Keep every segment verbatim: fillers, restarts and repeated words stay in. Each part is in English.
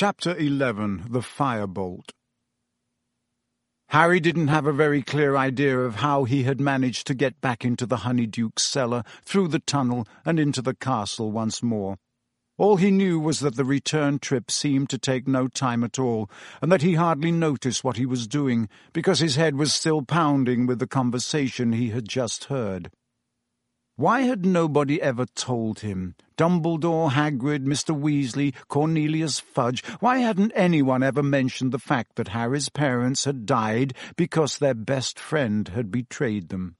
Chapter eleven. The Firebolt. Harry didn't have a very clear idea of how he had managed to get back into the Honeyduke's cellar, through the tunnel, and into the castle once more. All he knew was that the return trip seemed to take no time at all, and that he hardly noticed what he was doing, because his head was still pounding with the conversation he had just heard. Why had nobody ever told him? Dumbledore, Hagrid, Mister Weasley, Cornelius Fudge. Why hadn't anyone ever mentioned the fact that Harry's parents had died because their best friend had betrayed them?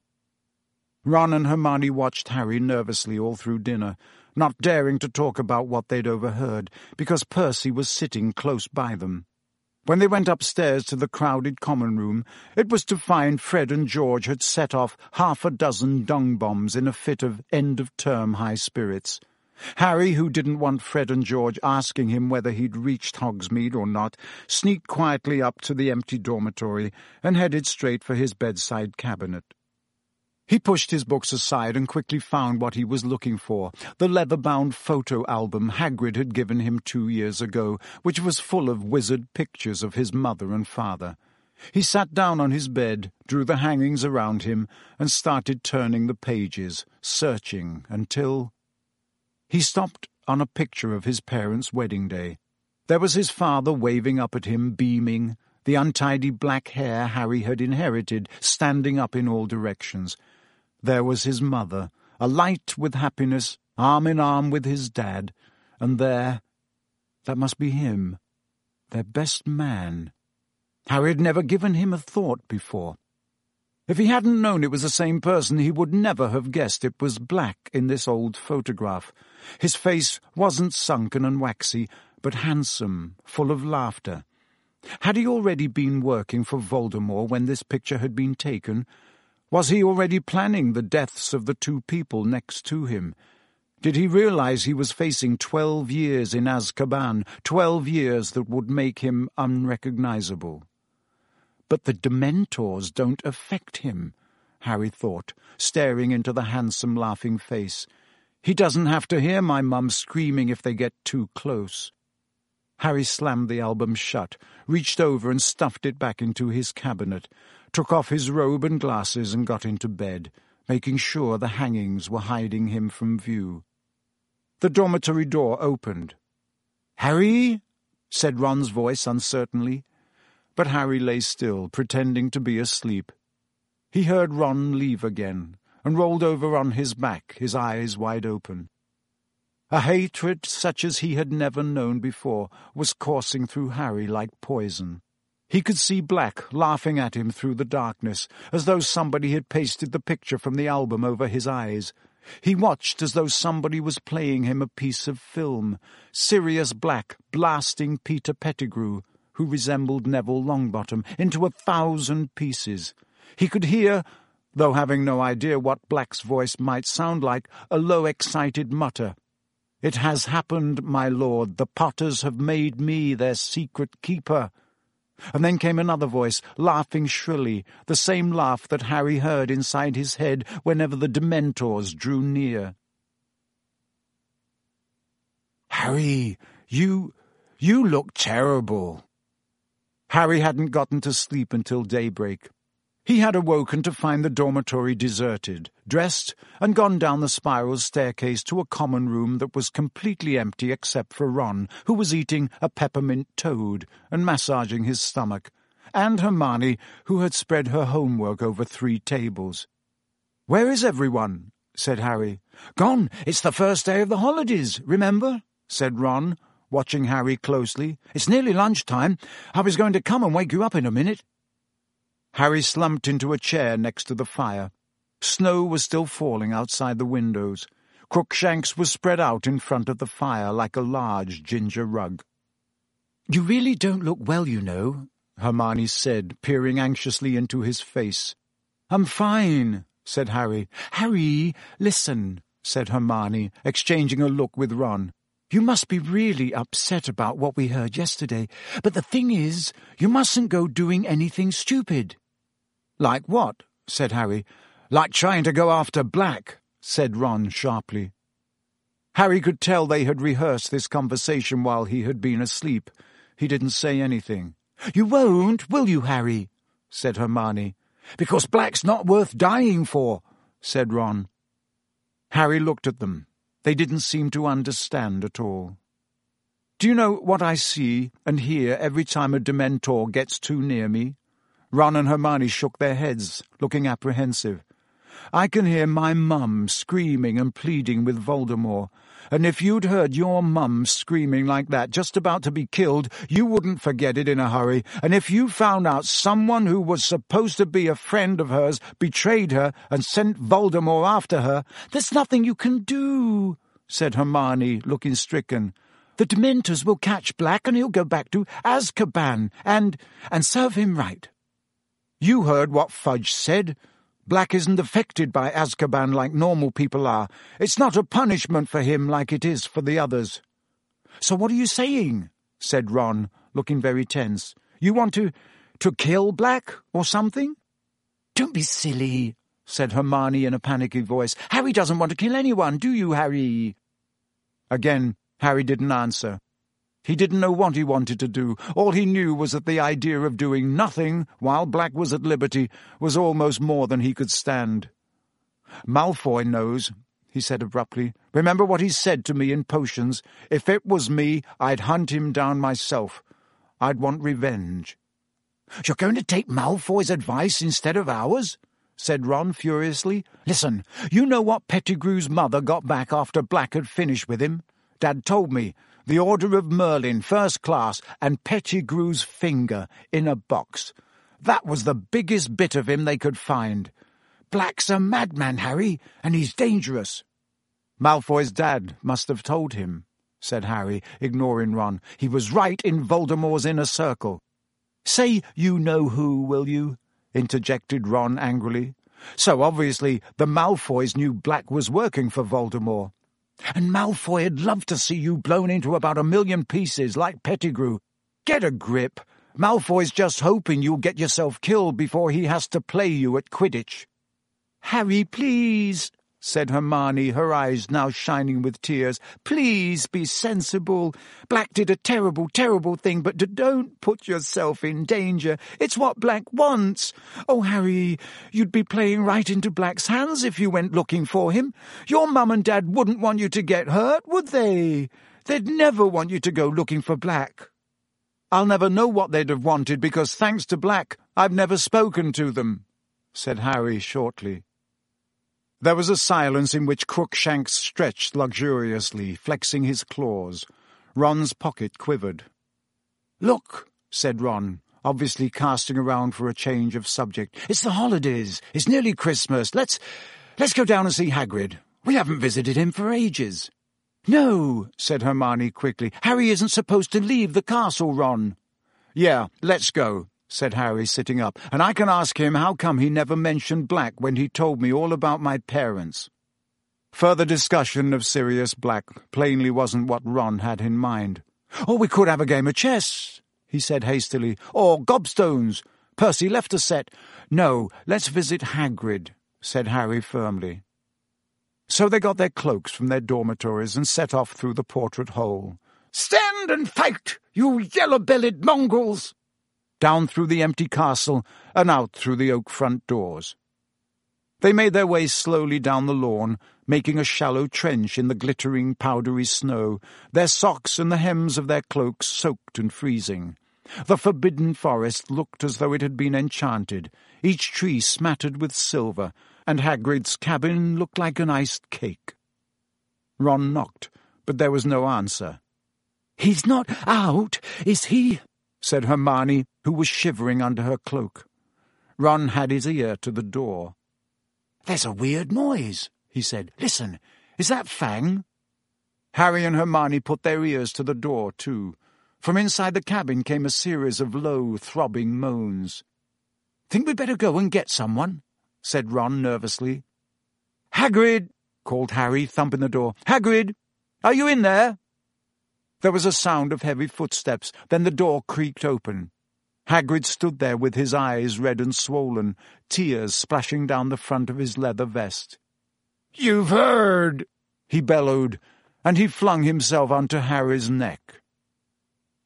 Ron and Hermione watched Harry nervously all through dinner, not daring to talk about what they'd overheard, because Percy was sitting close by them. When they went upstairs to the crowded common room, it was to find Fred and George had set off half a dozen dung bombs in a fit of end-of-term high spirits. Harry, who didn't want Fred and George asking him whether he'd reached Hogsmeade or not, sneaked quietly up to the empty dormitory and headed straight for his bedside cabinet. He pushed his books aside and quickly found what he was looking for, the leather-bound photo album Hagrid had given him two years ago, which was full of wizard pictures of his mother and father. He sat down on his bed, drew the hangings around him, and started turning the pages, searching, until... He stopped on a picture of his parents' wedding day. There was his father waving up at him, beaming, the untidy black hair Harry had inherited standing up in all directions. There was his mother, alight with happiness, arm in arm with his dad, and there, that must be him, their best man. Harry had never given him a thought before. If he hadn't known it was the same person, he would never have guessed it was Black in this old photograph. His face wasn't sunken and waxy, but handsome, full of laughter. Had he already been working for Voldemort when this picture had been taken? Was he already planning the deaths of the two people next to him? Did he realize he was facing twelve years in Azkaban, twelve years that would make him unrecognizable? But the Dementors don't affect him, Harry thought, staring into the handsome, laughing face. He doesn't have to hear my mum screaming if they get too close. Harry slammed the album shut, reached over and stuffed it back into his cabinet, took off his robe and glasses and got into bed, making sure the hangings were hiding him from view. The dormitory door opened. "Harry?" said Ron's voice uncertainly. But Harry lay still, pretending to be asleep. He heard Ron leave again, and rolled over on his back, his eyes wide open. A hatred such as he had never known before was coursing through Harry like poison. He could see Black laughing at him through the darkness, as though somebody had pasted the picture from the album over his eyes. He watched as though somebody was playing him a piece of film, Sirius Black blasting Peter Pettigrew, who resembled Neville Longbottom, into a thousand pieces. He could hear, though having no idea what Black's voice might sound like, a low, excited mutter. "It has happened, my lord. The Potters have made me their secret keeper." And then came another voice, laughing shrilly, the same laugh that Harry heard inside his head whenever the Dementors drew near. "Harry, you... you look terrible." Harry hadn't gotten to sleep until daybreak. He had awoken to find the dormitory deserted, dressed, and gone down the spiral staircase to a common room that was completely empty except for Ron, who was eating a peppermint toad and massaging his stomach, and Hermione, who had spread her homework over three tables. "Where is everyone?" said Harry. "Gone. It's the first day of the holidays, remember?" said Ron, watching Harry closely. "It's nearly lunchtime. I was going to come and wake you up in a minute." Harry slumped into a chair next to the fire. Snow was still falling outside the windows. Crookshanks was spread out in front of the fire like a large ginger rug. "You really don't look well, you know," Hermione said, peering anxiously into his face. "I'm fine," said Harry. "Harry, listen," said Hermione, exchanging a look with Ron. "You must be really upset about what we heard yesterday, but the thing is, you mustn't go doing anything stupid." "Like what?" said Harry. "Like trying to go after Black," said Ron sharply. Harry could tell they had rehearsed this conversation while he had been asleep. He didn't say anything. "You won't, will you, Harry?" said Hermione. "Because Black's not worth dying for," said Ron. Harry looked at them. They didn't seem to understand at all. "Do you know what I see and hear every time a Dementor gets too near me?" Ron and Hermione shook their heads, looking apprehensive. "I can hear my mum screaming and pleading with Voldemort, and if you'd heard your mum screaming like that, just about to be killed, you wouldn't forget it in a hurry, and if you found out someone who was supposed to be a friend of hers betrayed her and sent Voldemort after her—" "There's nothing you can do," said Hermione, looking stricken. "The Dementors will catch Black and he'll go back to Azkaban and, and serve him right." "You heard what Fudge said. Black isn't affected by Azkaban like normal people are. It's not a punishment for him like it is for the others." "So what are you saying?" said Ron, looking very tense. "You want to, to kill Black or something?" "Don't be silly," said Hermione in a panicky voice. "Harry doesn't want to kill anyone, do you, Harry?" Again, Harry didn't answer. He didn't know what he wanted to do. All he knew was that the idea of doing nothing while Black was at liberty was almost more than he could stand. "Malfoy knows," he said abruptly. "Remember what he said to me in Potions? If it was me, I'd hunt him down myself. I'd want revenge." "You're going to take Malfoy's advice instead of ours?" said Ron furiously. "Listen, you know what Pettigrew's mother got back after Black had finished with him? Dad told me. The Order of Merlin, first class, and Pettigrew's finger in a box. That was the biggest bit of him they could find. Black's a madman, Harry, and he's dangerous." "Malfoy's dad must have told him," said Harry, ignoring Ron. "He was right in Voldemort's inner circle." "Say you know who, will you?" interjected Ron angrily. "So obviously the Malfoys knew Black was working for Voldemort. And Malfoy'd love to see you blown into about a million pieces like Pettigrew. Get a grip. Malfoy's just hoping you'll get yourself killed before he has to play you at Quidditch." "Harry, please," said Hermione, her eyes now shining with tears. "Please be sensible. Black did a terrible, terrible thing, but don't put yourself in danger. It's what Black wants. Oh, Harry, you'd be playing right into Black's hands if you went looking for him. Your mum and dad wouldn't want you to get hurt, would they? They'd never want you to go looking for Black." "I'll never know what they'd have wanted, because thanks to Black, I've never spoken to them," said Harry shortly. There was a silence in which Crookshanks stretched luxuriously, flexing his claws. Ron's pocket quivered. "Look," said Ron, obviously casting around for a change of subject. "It's the holidays. It's nearly Christmas. Let's, let's go down and see Hagrid. We haven't visited him for ages." "No," said Hermione quickly. "Harry isn't supposed to leave the castle, Ron." "Yeah, let's go," said Harry, sitting up, "and I can ask him how come he never mentioned Black when he told me all about my parents." Further discussion of Sirius Black plainly wasn't what Ron had in mind. "Or we could have a game of chess," he said hastily, "or gobstones. Percy left a set." "No, let's visit Hagrid," said Harry firmly. So they got their cloaks from their dormitories and set off through the portrait hole. "Stand and fight, you yellow-bellied mongrels!" Down through the empty castle and out through the oak front doors. They made their way slowly down the lawn, making a shallow trench in the glittering, powdery snow, their socks and the hems of their cloaks soaked and freezing. The forbidden forest looked as though it had been enchanted, each tree smattered with silver, and Hagrid's cabin looked like an iced cake. Ron knocked, but there was no answer. "He's not out, is he?" said Hermione, who was shivering under her cloak. Ron had his ear to the door. "There's a weird noise," he said. "Listen, is that Fang?" Harry and Hermione put their ears to the door, too. From inside the cabin came a series of low, throbbing moans. "Think we'd better go and get someone?" said Ron nervously. "Hagrid!" called Harry, thumping the door. "Hagrid! Are you in there?" There was a sound of heavy footsteps, then the door creaked open. Hagrid stood there with his eyes red and swollen, tears splashing down the front of his leather vest. "You've heard!" he bellowed, and he flung himself onto Harry's neck.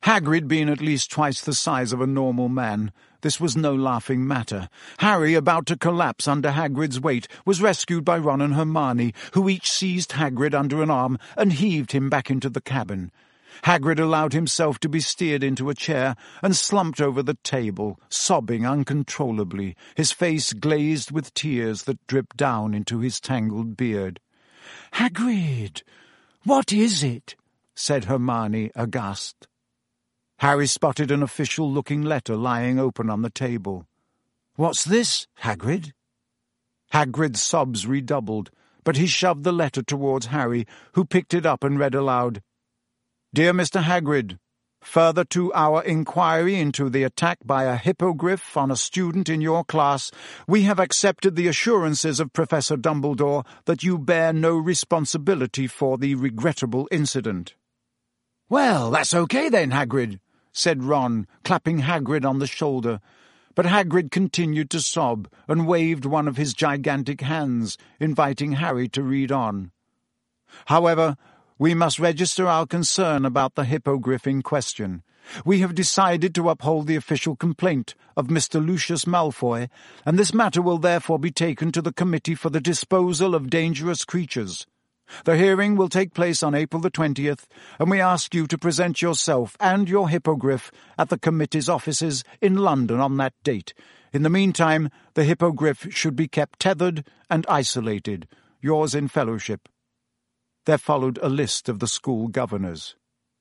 Hagrid being at least twice the size of a normal man, this was no laughing matter. Harry, about to collapse under Hagrid's weight, was rescued by Ron and Hermione, who each seized Hagrid under an arm and heaved him back into the cabin. Hagrid allowed himself to be steered into a chair and slumped over the table, sobbing uncontrollably, his face glazed with tears that dripped down into his tangled beard. "Hagrid, what is it?" said Hermione, aghast. Harry spotted an official-looking letter lying open on the table. "What's this, Hagrid?" Hagrid's sobs redoubled, but he shoved the letter towards Harry, who picked it up and read aloud. "Dear Mister Hagrid, further to our inquiry into the attack by a hippogriff on a student in your class, we have accepted the assurances of Professor Dumbledore that you bear no responsibility for the regrettable incident." "Well, that's okay then, Hagrid," said Ron, clapping Hagrid on the shoulder. But Hagrid continued to sob and waved one of his gigantic hands, inviting Harry to read on. "However, we must register our concern about the hippogriff in question. We have decided to uphold the official complaint of Mister Lucius Malfoy, and this matter will therefore be taken to the Committee for the Disposal of Dangerous Creatures. The hearing will take place on April the twentieth, and we ask you to present yourself and your hippogriff at the committee's offices in London on that date. In the meantime, the hippogriff should be kept tethered and isolated. Yours in fellowship." There followed a list of the school governors.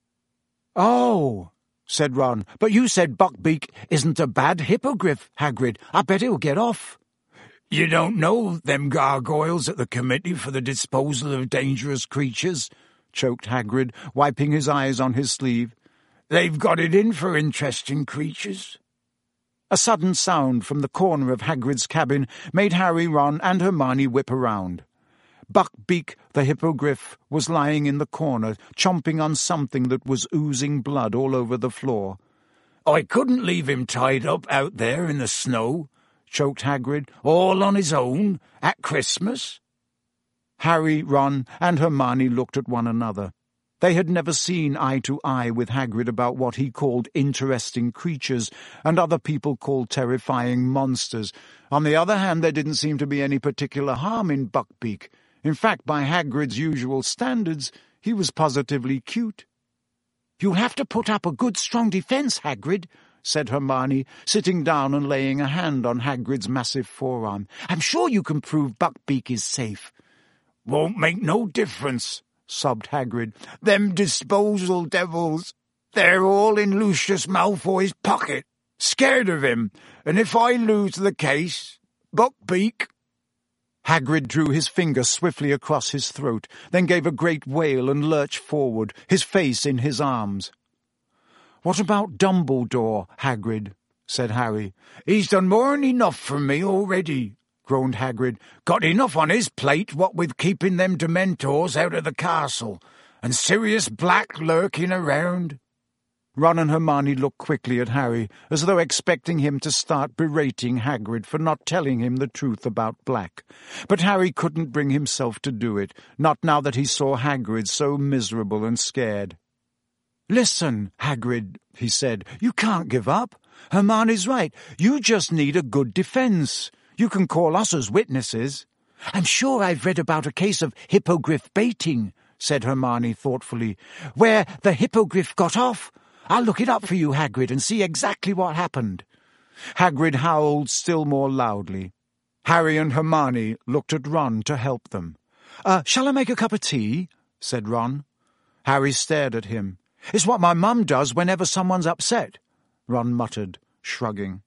"Oh," said Ron, "but you said Buckbeak isn't a bad hippogriff, Hagrid. I bet he'll get off." "You don't know them gargoyles at the Committee for the Disposal of Dangerous Creatures," choked Hagrid, wiping his eyes on his sleeve. "They've got it in for interesting creatures." A sudden sound from the corner of Hagrid's cabin made Harry, Ron, and Hermione whip around. Buckbeak the hippogriff was lying in the corner, chomping on something that was oozing blood all over the floor. "I couldn't leave him tied up out there in the snow," choked Hagrid, "all on his own, at Christmas." Harry, Ron, and Hermione looked at one another. They had never seen eye to eye with Hagrid about what he called interesting creatures, and other people called terrifying monsters. On the other hand, there didn't seem to be any particular harm in Buckbeak. In fact, by Hagrid's usual standards, he was positively cute. "You'll have to put up a good strong defence, Hagrid," said Hermione, sitting down and laying a hand on Hagrid's massive forearm. "I'm sure you can prove Buckbeak is safe." "Won't make no difference," sobbed Hagrid. "Them disposal devils, they're all in Lucius Malfoy's pocket, scared of him, and if I lose the case, Buckbeak—" Hagrid drew his finger swiftly across his throat, then gave a great wail and lurched forward, his face in his arms. "What about Dumbledore, Hagrid?" said Harry. "He's done more'n enough for me already," groaned Hagrid. "Got enough on his plate, what with keeping them Dementors out of the castle, and Sirius Black lurking around." Ron and Hermione looked quickly at Harry, as though expecting him to start berating Hagrid for not telling him the truth about Black. But Harry couldn't bring himself to do it, not now that he saw Hagrid so miserable and scared. "Listen, Hagrid," he said, "you can't give up. Hermione's right. You just need a good defence. You can call us as witnesses." "I'm sure I've read about a case of hippogriff baiting," said Hermione thoughtfully, "where the hippogriff got off. I'll look it up for you, Hagrid, and see exactly what happened." Hagrid howled still more loudly. Harry and Hermione looked at Ron to help them. Uh, shall I make a cup of tea?" said Ron. Harry stared at him. "It's what my mum does whenever someone's upset," Ron muttered, shrugging.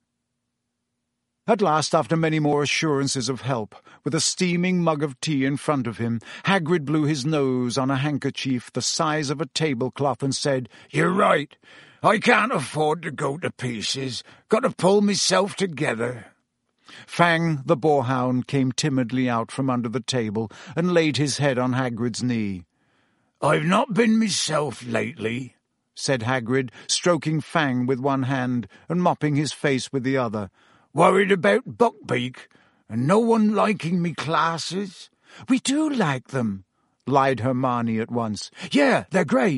At last, after many more assurances of help, with a steaming mug of tea in front of him, Hagrid blew his nose on a handkerchief the size of a tablecloth and said, "You're right. I can't afford to go to pieces. Got to pull myself together." Fang, the boarhound, came timidly out from under the table and laid his head on Hagrid's knee. "I've not been myself lately," said Hagrid, stroking Fang with one hand and mopping his face with the other. "Worried about Buckbeak, and no one liking me classes." "We do like them," lied Hermione at once. "Yeah, they're great,"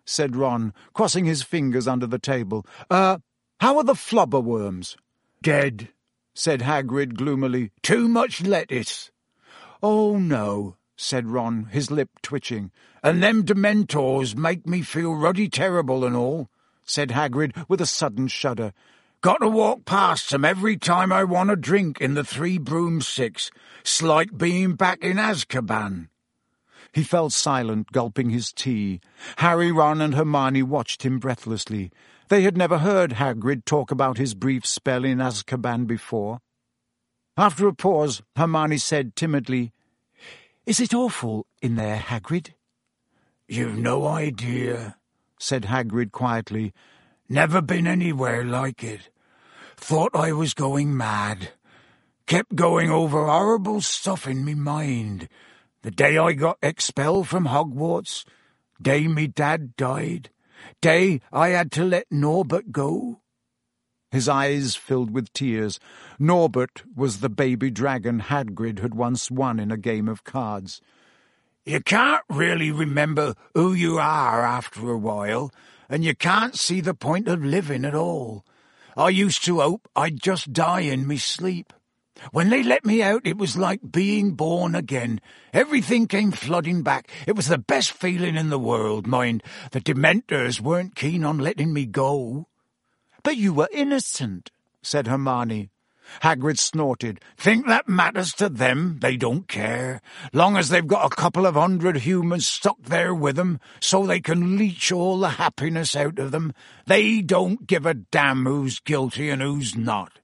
said Ron, crossing his fingers under the table. Uh, how are the flubberworms? Dead, said Hagrid gloomily. Too much lettuce. Oh, no, said Ron, his lip twitching. And them Dementors make me feel ruddy terrible and all, said Hagrid with a sudden shudder. Got to walk past them every time I want a drink in the Three Broomsticks. It's like being back in Azkaban. He fell silent, gulping his tea. Harry, Ron and Hermione watched him breathlessly. They had never heard Hagrid talk about his brief spell in Azkaban before. After a pause, Hermione said timidly, "Is it awful in there, Hagrid?" "You've no idea," said Hagrid quietly. "Never been anywhere like it. Thought I was going mad. Kept going over horrible stuff in me mind. The day I got expelled from Hogwarts, day me dad died, day I had to let Norbert go." His eyes filled with tears. Norbert was the baby dragon Hagrid had once won in a game of cards. "You can't really remember who you are after a while, and you can't see the point of living at all. I used to hope I'd just die in me sleep. When they let me out, it was like being born again. Everything came flooding back. It was the best feeling in the world, mind. The Dementors weren't keen on letting me go." "But you were innocent," said Hermione. Hagrid snorted. "Think that matters to them? They don't care. Long as they've got a couple of hundred humans stuck there with them, so they can leech all the happiness out of them, they don't give a damn who's guilty and who's not."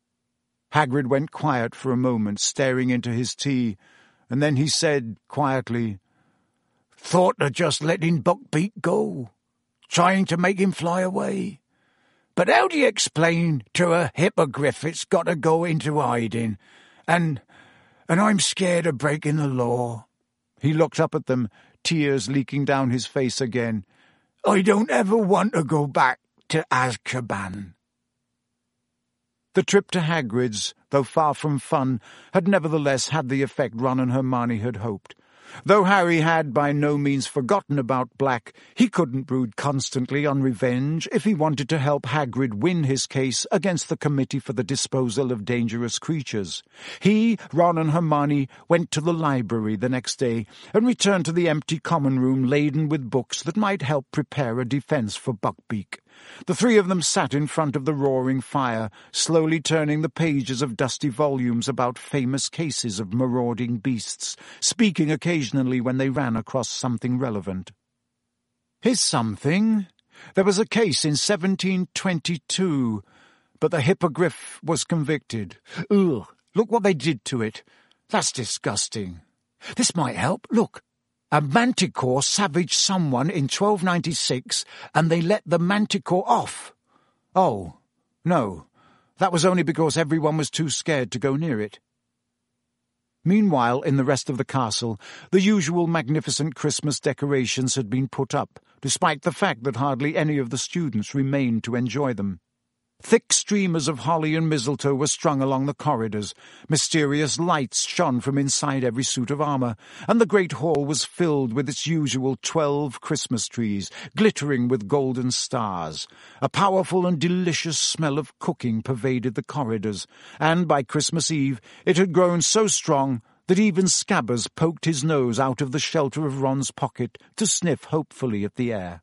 Hagrid went quiet for a moment, staring into his tea, and then he said quietly, "Thought of just letting Buckbeak go, trying to make him fly away. But how do you explain to a hippogriff it's got to go into hiding? And, and I'm scared of breaking the law." He looked up at them, tears leaking down his face again. "I don't ever want to go back to Azkaban." The trip to Hagrid's, though far from fun, had nevertheless had the effect Ron and Hermione had hoped. Though Harry had by no means forgotten about Black, he couldn't brood constantly on revenge if he wanted to help Hagrid win his case against the Committee for the Disposal of Dangerous Creatures. He, Ron and Hermione went to the library the next day and returned to the empty common room laden with books that might help prepare a defence for Buckbeak. The three of them sat in front of the roaring fire, slowly turning the pages of dusty volumes about famous cases of marauding beasts, speaking occasionally when they ran across something relevant. "Here's something. There was a case in seventeen twenty-two, but the hippogriff was convicted. Ugh, look what they did to it. That's disgusting. This might help. Look. A manticore savaged someone in twelve ninety-six, and they let the manticore off. Oh, no, that was only because everyone was too scared to go near it." Meanwhile, in the rest of the castle, the usual magnificent Christmas decorations had been put up, despite the fact that hardly any of the students remained to enjoy them. Thick streamers of holly and mistletoe were strung along the corridors, mysterious lights shone from inside every suit of armour, and the great hall was filled with its usual twelve Christmas trees, glittering with golden stars. A powerful and delicious smell of cooking pervaded the corridors, and by Christmas Eve it had grown so strong that even Scabbers poked his nose out of the shelter of Ron's pocket to sniff hopefully at the air.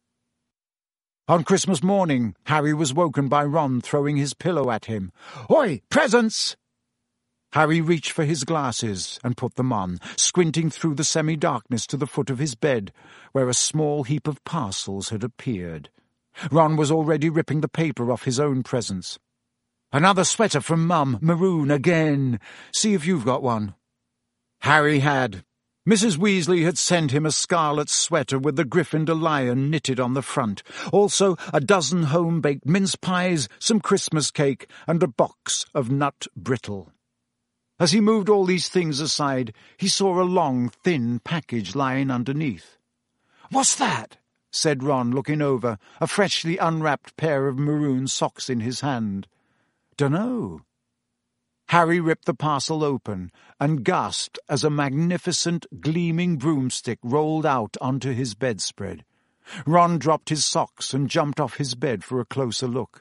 On Christmas morning, Harry was woken by Ron throwing his pillow at him. "Oi, presents!" Harry reached for his glasses and put them on, squinting through the semi-darkness to the foot of his bed, where a small heap of parcels had appeared. Ron was already ripping the paper off his own presents. "Another sweater from Mum, maroon again. See if you've got one." Harry had. Missus Weasley had sent him a scarlet sweater with the Gryffindor lion knitted on the front, also a dozen home-baked mince pies, some Christmas cake, and a box of nut brittle. As he moved all these things aside, he saw a long, thin package lying underneath. "What's that?" said Ron, looking over, a freshly unwrapped pair of maroon socks in his hand. "Dunno." Harry ripped the parcel open and gasped as a magnificent, gleaming broomstick rolled out onto his bedspread. Ron dropped his socks and jumped off his bed for a closer look.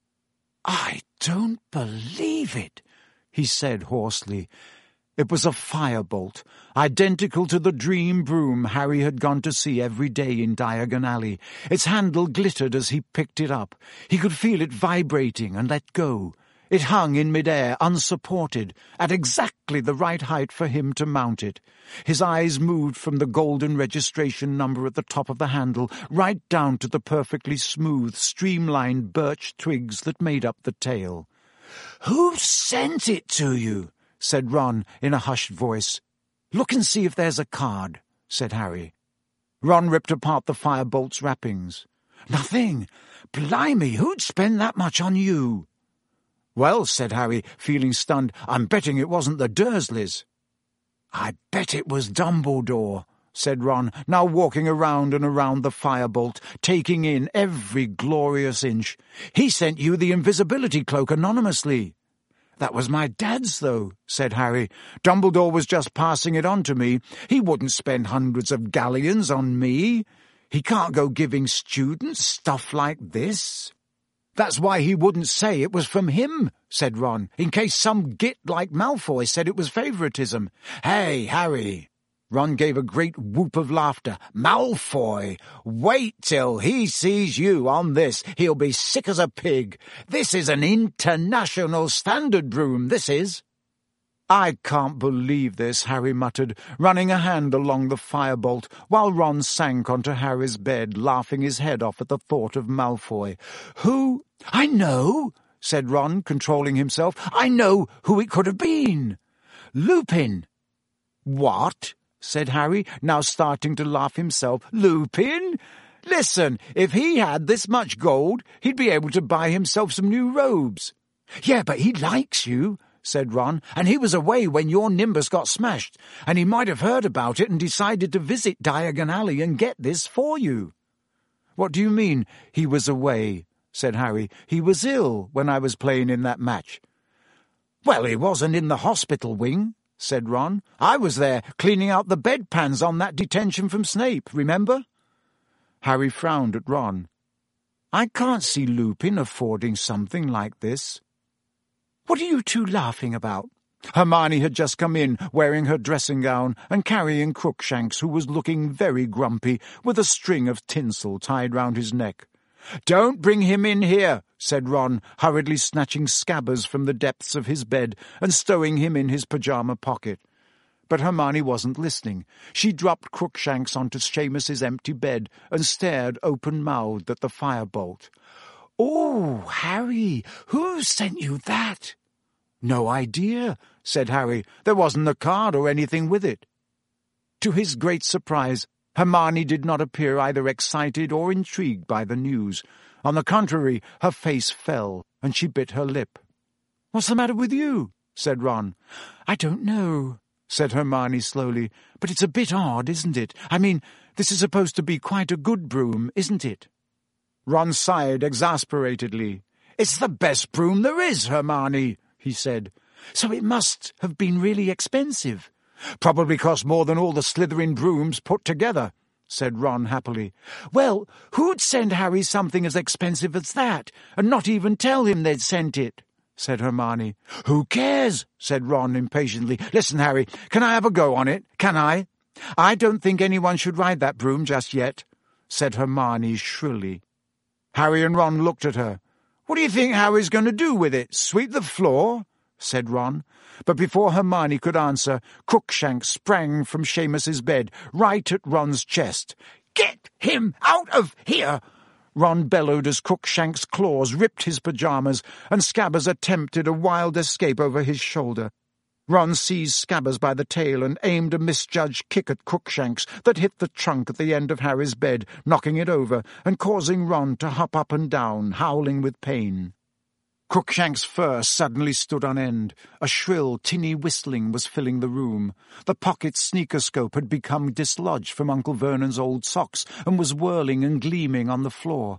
"I don't believe it," he said hoarsely. It was a firebolt, identical to the dream broom Harry had gone to see every day in Diagon Alley. Its handle glittered as he picked it up. He could feel it vibrating and let go. It hung in midair, unsupported, at exactly the right height for him to mount it. His eyes moved from the golden registration number at the top of the handle right down to the perfectly smooth, streamlined birch twigs that made up the tail. "Who sent it to you?" said Ron in a hushed voice. "Look and see if there's a card," said Harry. Ron ripped apart the firebolt's wrappings. "Nothing. Blimey, who'd spend that much on you?" "Well," said Harry, feeling stunned, "I'm betting it wasn't the Dursleys." "I bet it was Dumbledore," said Ron, now walking around and around the firebolt, taking in every glorious inch. "He sent you the invisibility cloak anonymously." "That was my dad's, though," said Harry. "Dumbledore was just passing it on to me. He wouldn't spend hundreds of galleons on me. He can't go giving students stuff like this." "That's why he wouldn't say it was from him," said Ron, "in case some git like Malfoy said it was favouritism." "Hey, Harry!" Ron gave a great whoop of laughter. "Malfoy! Wait till he sees you on this. He'll be sick as a pig. This is an international standard broom, this is." "I can't believe this," Harry muttered, running a hand along the firebolt, while Ron sank onto Harry's bed, laughing his head off at the thought of Malfoy. "Who—" "I know," said Ron, controlling himself. "I know who it could have been. Lupin." "What?" said Harry, now starting to laugh himself. "Lupin? Listen, if he had this much gold, he'd be able to buy himself some new robes." "Yeah, but he likes you," said Ron, "and he was away when your Nimbus got smashed, and he might have heard about it and decided to visit Diagon Alley and get this for you." "What do you mean, he was away?" said Harry. "He was ill when I was playing in that match." "Well, he wasn't in the hospital wing," said Ron. "I was there, cleaning out the bedpans on that detention from Snape, remember?" Harry frowned at Ron. "I can't see Lupin affording something like this." "What are you two laughing about?" Hermione had just come in, wearing her dressing gown and carrying Crookshanks, who was looking very grumpy, with a string of tinsel tied round his neck. "Don't bring him in here," said Ron, hurriedly snatching Scabbers from the depths of his bed and stowing him in his pyjama pocket. But Hermione wasn't listening. She dropped Crookshanks onto Seamus's empty bed and stared open-mouthed at the firebolt. "Oh, Harry, who sent you that?" "No idea," said Harry. "There wasn't a card or anything with it." To his great surprise, Hermione did not appear either excited or intrigued by the news. On the contrary, her face fell, and she bit her lip. "What's the matter with you?" said Ron. "I don't know," said Hermione slowly, "but it's a bit odd, isn't it? I mean, this is supposed to be quite a good broom, isn't it?" Ron sighed exasperatedly. "It's the best broom there is, Hermione," he said. "So it must have been really expensive." "Probably cost more than all the Slytherin brooms put together," said Ron happily. "Well, who'd send Harry something as expensive as that, and not even tell him they'd sent it?" said Hermione. "Who cares?" said Ron impatiently. "Listen, Harry, can I have a go on it? Can I?" "I don't think anyone should ride that broom just yet," said Hermione shrilly. Harry and Ron looked at her. "What do you think Harry's going to do with it? Sweep the floor?" said Ron. But before Hermione could answer, Crookshanks sprang from Seamus's bed, right at Ron's chest. "Get him out of here!" Ron bellowed as Crookshanks' claws ripped his pyjamas, and Scabbers attempted a wild escape over his shoulder. Ron seized Scabbers by the tail and aimed a misjudged kick at Crookshanks that hit the trunk at the end of Harry's bed, knocking it over and causing Ron to hop up and down, howling with pain. Crookshanks' fur suddenly stood on end. A shrill, tinny whistling was filling the room. The pocket sneakerscope had become dislodged from Uncle Vernon's old socks and was whirling and gleaming on the floor.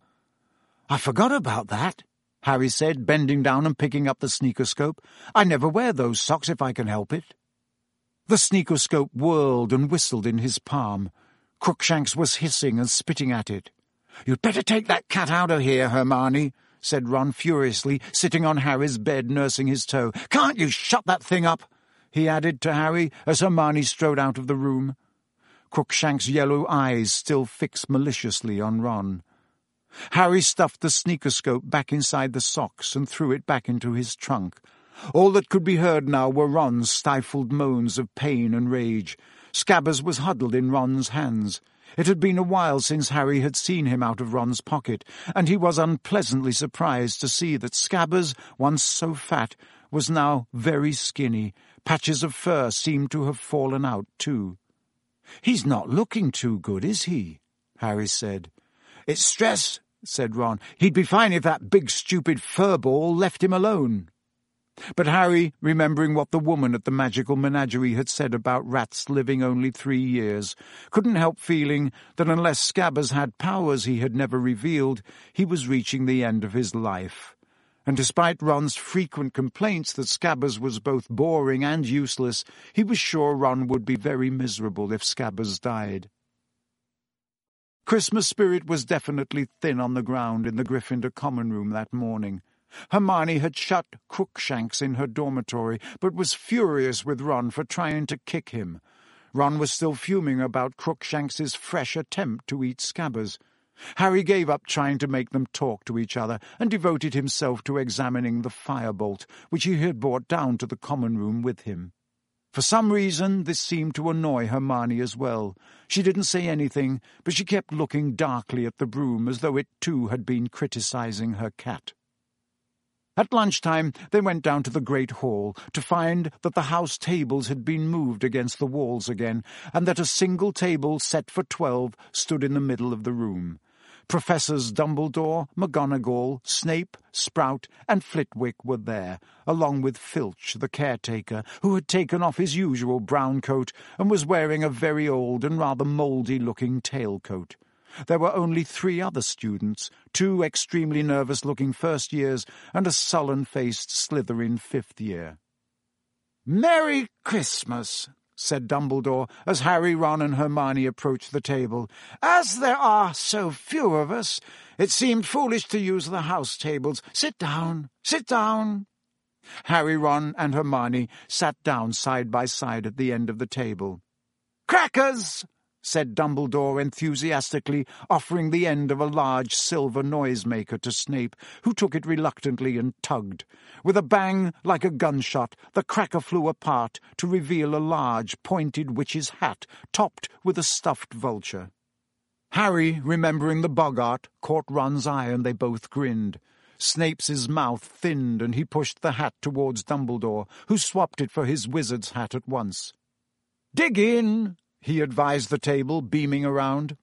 "I forgot about that," Harry said, bending down and picking up the sneakerscope. "I never wear those socks if I can help it." The sneakerscope whirled and whistled in his palm. Crookshanks was hissing and spitting at it. "You'd better take that cat out of here, Hermione," said Ron furiously, sitting on Harry's bed nursing his toe. "Can't you shut that thing up?" he added to Harry as Hermione strode out of the room. Crookshank's yellow eyes still fixed maliciously on Ron. Harry stuffed the sneakoscope back inside the socks and threw it back into his trunk. All that could be heard now were Ron's stifled moans of pain and rage. Scabbers was huddled in Ron's hands. It had been a while since Harry had seen him out of Ron's pocket, and he was unpleasantly surprised to see that Scabbers, once so fat, was now very skinny. Patches of fur seemed to have fallen out, too. "He's not looking too good, is he?" Harry said. "It's stress," said Ron. "He'd be fine if that big stupid furball left him alone." But Harry, remembering what the woman at the magical menagerie had said about rats living only three years, couldn't help feeling that unless Scabbers had powers he had never revealed, he was reaching the end of his life. And despite Ron's frequent complaints that Scabbers was both boring and useless, he was sure Ron would be very miserable if Scabbers died. Christmas spirit was definitely thin on the ground in the Gryffindor common room that morning. Hermione had shut Crookshanks in her dormitory, but was furious with Ron for trying to kick him. Ron was still fuming about Crookshanks's fresh attempt to eat Scabbers. Harry gave up trying to make them talk to each other and devoted himself to examining the firebolt, which he had brought down to the common room with him. For some reason, this seemed to annoy Hermione as well. She didn't say anything, but she kept looking darkly at the broom as though it too had been criticizing her cat. At lunchtime, they went down to the great hall to find that the house tables had been moved against the walls again, and that a single table set for twelve stood in the middle of the room. Professors Dumbledore, McGonagall, Snape, Sprout, and Flitwick were there, along with Filch, the caretaker, who had taken off his usual brown coat and was wearing a very old and rather mouldy-looking tailcoat. There were only three other students, two extremely nervous-looking first-years and a sullen-faced Slytherin fifth-year. "Merry Christmas," said Dumbledore as Harry, Ron and Hermione approached the table. "As there are so few of us, it seemed foolish to use the house tables. Sit down, sit down." Harry, Ron and Hermione sat down side by side at the end of the table. "Crackers!" said Dumbledore enthusiastically, offering the end of a large silver noisemaker to Snape, who took it reluctantly and tugged. With a bang like a gunshot, the cracker flew apart to reveal a large, pointed witch's hat topped with a stuffed vulture. Harry, remembering the boggart, caught Ron's eye and they both grinned. Snape's mouth thinned and he pushed the hat towards Dumbledore, who swapped it for his wizard's hat at once. "Dig in," he advised the table, beaming around.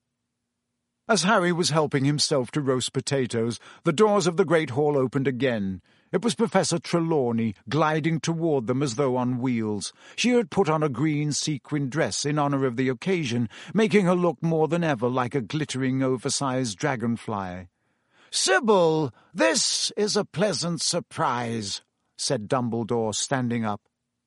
As Harry was helping himself to roast potatoes, the doors of the great hall opened again. It was Professor Trelawney, gliding toward them as though on wheels. She had put on a green sequin dress in honor of the occasion, making her look more than ever like a glittering, oversized dragonfly. "Sybil, this is a pleasant surprise," said Dumbledore, standing up.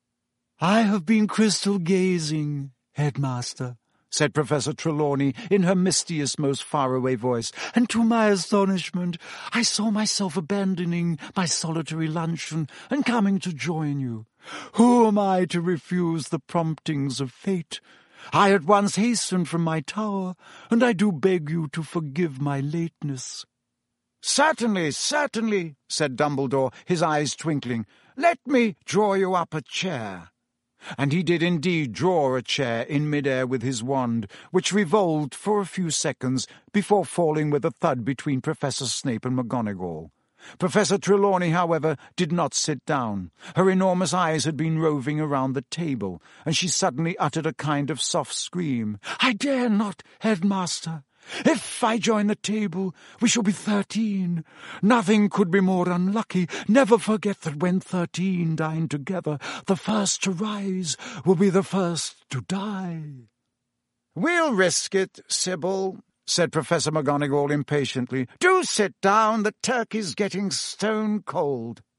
"I have been crystal gazing, Headmaster," said Professor Trelawney in her mistiest, most faraway voice, "and to my astonishment I saw myself abandoning my solitary luncheon and coming to join you. Who am I to refuse the promptings of fate? I at once hastened from my tower, and I do beg you to forgive my lateness." "Certainly, certainly," said Dumbledore, his eyes twinkling. "Let me draw you up a chair." And he did indeed draw a chair in mid-air with his wand, which revolved for a few seconds before falling with a thud between Professor Snape and McGonagall. Professor Trelawney, however, did not sit down. Her enormous eyes had been roving around the table, and she suddenly uttered a kind of soft scream. "I dare not, Headmaster! If I join the table, we shall be thirteen. Nothing could be more unlucky. Never forget that when thirteen dine together, the first to rise will be the first to die." "We'll risk it, Sybil," said Professor McGonagall impatiently. "Do sit down. The turkey's getting stone cold."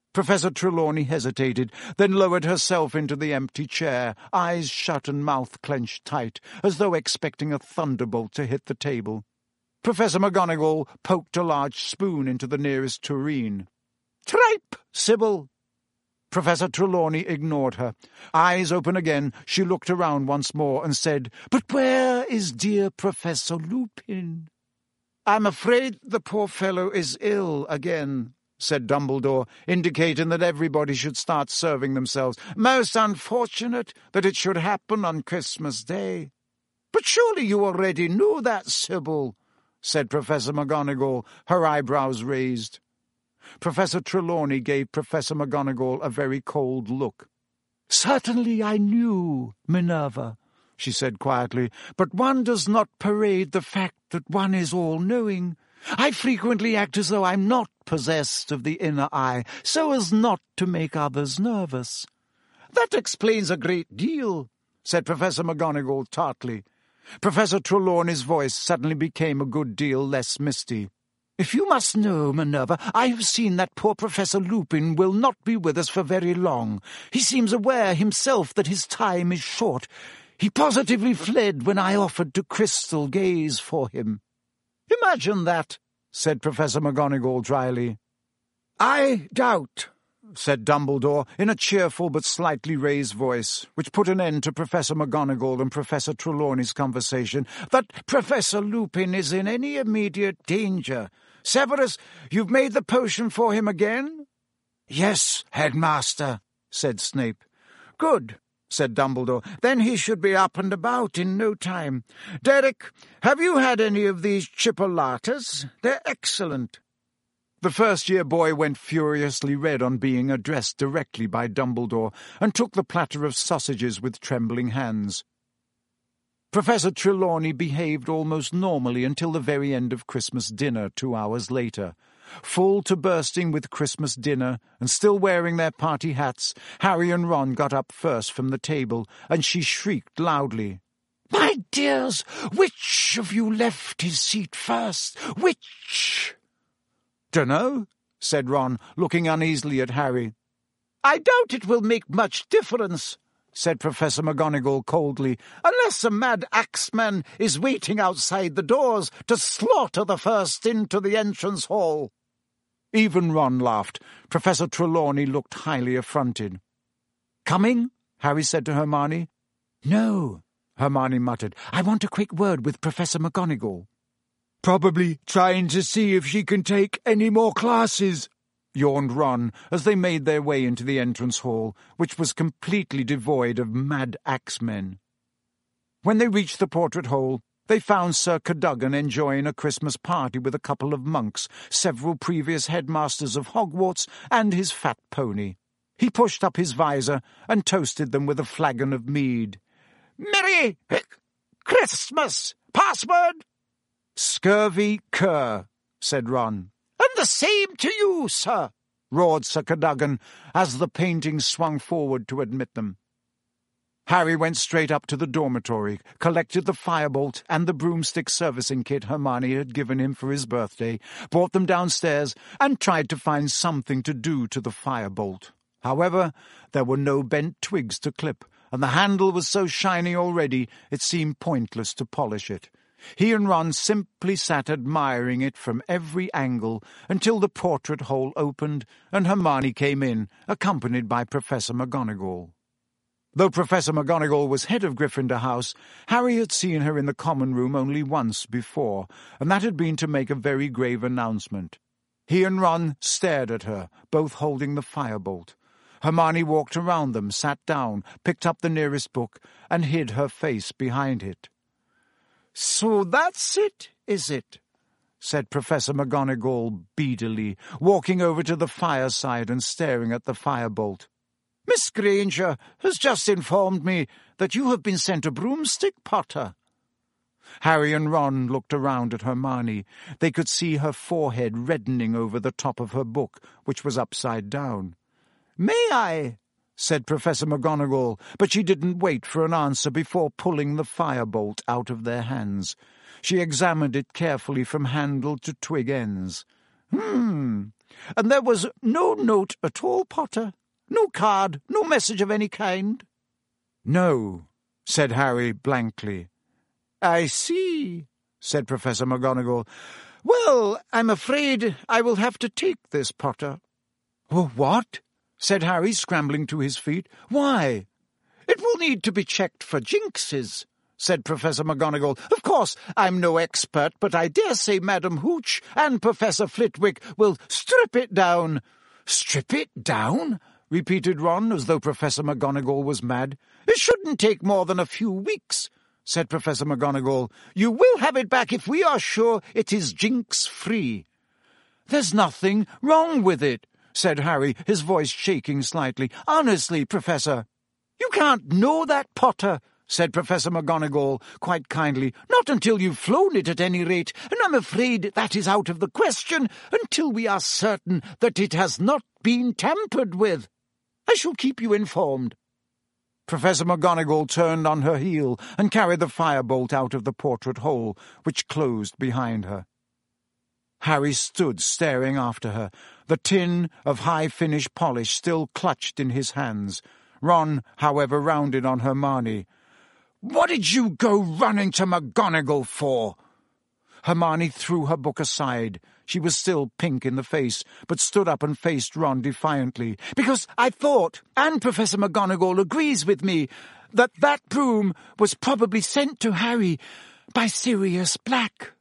Professor Trelawney hesitated, then lowered herself into the empty chair, eyes shut and mouth clenched tight, as though expecting a thunderbolt to hit the table. Professor McGonagall poked a large spoon into the nearest tureen. "Tripe, Sybil!" Professor Trelawney ignored her. Eyes open again, she looked around once more and said, "But where is dear Professor Lupin?" "I'm afraid the poor fellow is ill again," said Dumbledore, indicating that everybody should start serving themselves. "Most unfortunate that it should happen on Christmas Day." "But surely you already knew that, Sybil," said Professor McGonagall, her eyebrows raised. Professor Trelawney gave Professor McGonagall a very cold look. "Certainly I knew, Minerva," she said quietly, "but one does not parade the fact that one is all-knowing. I frequently act as though I'm not possessed of the inner eye, so as not to make others nervous." "That explains a great deal," said Professor McGonagall tartly. Professor Trelawney's voice suddenly became a good deal less misty. "If you must know, Minerva, I have seen that poor Professor Lupin will not be with us for very long. He seems aware himself that his time is short. He positively fled when I offered to crystal gaze for him." "Imagine that," said Professor McGonagall dryly. "I doubt," said Dumbledore, in a cheerful but slightly raised voice, which put an end to Professor McGonagall and Professor Trelawney's conversation, "that Professor Lupin is in any immediate danger. Severus, you've made the potion for him again?" "Yes, Headmaster," said Snape. "Good," said Dumbledore. "Then he should be up and about in no time. Derek, have you had any of these chipolatas? They're excellent." The first-year boy went furiously red on being addressed directly by Dumbledore, and took the platter of sausages with trembling hands. Professor Trelawney behaved almost normally until the very end of Christmas dinner two hours later. Full to bursting with Christmas dinner, and still wearing their party hats, Harry and Ron got up first from the table, and she shrieked loudly, "My dears, which of you left his seat first? Which?" "Dunno," said Ron, looking uneasily at Harry. "I doubt it will make much difference," said Professor McGonagall coldly, "unless a mad axeman is waiting outside the doors to slaughter the first into the entrance hall." Even Ron laughed. Professor Trelawney looked highly affronted. "Coming?" Harry said to Hermione. "No," Hermione muttered. "I want a quick word with Professor McGonagall." "Probably trying to see if she can take any more classes," yawned Ron, as they made their way into the entrance hall, which was completely devoid of mad axemen. When they reached the portrait hole, they found Sir Cadogan enjoying a Christmas party with a couple of monks, several previous headmasters of Hogwarts, and his fat pony. He pushed up his visor and toasted them with a flagon of mead. "Merry Christmas! Password?" "Scurvy cur," said Ron. "And the same to you, sir," roared Sir Cadogan, as the painting swung forward to admit them. Harry went straight up to the dormitory, collected the firebolt and the broomstick servicing kit Hermione had given him for his birthday, brought them downstairs, and tried to find something to do to the firebolt. However, there were no bent twigs to clip, and the handle was so shiny already it seemed pointless to polish it. He and Ron simply sat admiring it from every angle until the portrait hole opened and Hermione came in, accompanied by Professor McGonagall. Though Professor McGonagall was head of Gryffindor House, Harry had seen her in the common room only once before, and that had been to make a very grave announcement. He and Ron stared at her, both holding the firebolt. Hermione walked around them, sat down, picked up the nearest book, and hid her face behind it. "So that's it, is it?" said Professor McGonagall beadily, walking over to the fireside and staring at the firebolt. "Miss Granger has just informed me that you have been sent a broomstick, Potter." Harry and Ron looked around at Hermione. They could see her forehead reddening over the top of her book, which was upside down. "May I?" said Professor McGonagall, but she didn't wait for an answer before pulling the firebolt out of their hands. She examined it carefully from handle to twig ends. "Hmm, and there was no note at all, Potter. No card, no message of any kind. No, said Harry blankly. I see, said Professor McGonagall. Well, I'm afraid I will have to take this, Potter. Oh, what? Said Harry, scrambling to his feet. Why? It will need to be checked for jinxes, said Professor McGonagall. Of course, I'm no expert, but I dare say Madam Hooch and Professor Flitwick will strip it down. Strip it down? Repeated Ron, as though Professor McGonagall was mad. It shouldn't take more than a few weeks, said Professor McGonagall. You will have it back if we are sure it is jinx-free. There's nothing wrong with it, said Harry, his voice shaking slightly. Honestly, Professor. You can't know that, Potter, said Professor McGonagall quite kindly. Not until you've flown it at any rate, and I'm afraid that is out of the question until we are certain that it has not been tampered with. I shall keep you informed. Professor McGonagall turned on her heel and carried the firebolt out of the portrait hole, which closed behind her. Harry stood staring after her, the tin of high-finish polish still clutched in his hands. Ron, however, rounded on Hermione. "What did you go running to McGonagall for?" Hermione threw her book aside. She was still pink in the face, but stood up and faced Ron defiantly. "Because I thought, and Professor McGonagall agrees with me, that that broom was probably sent to Harry by Sirius Black."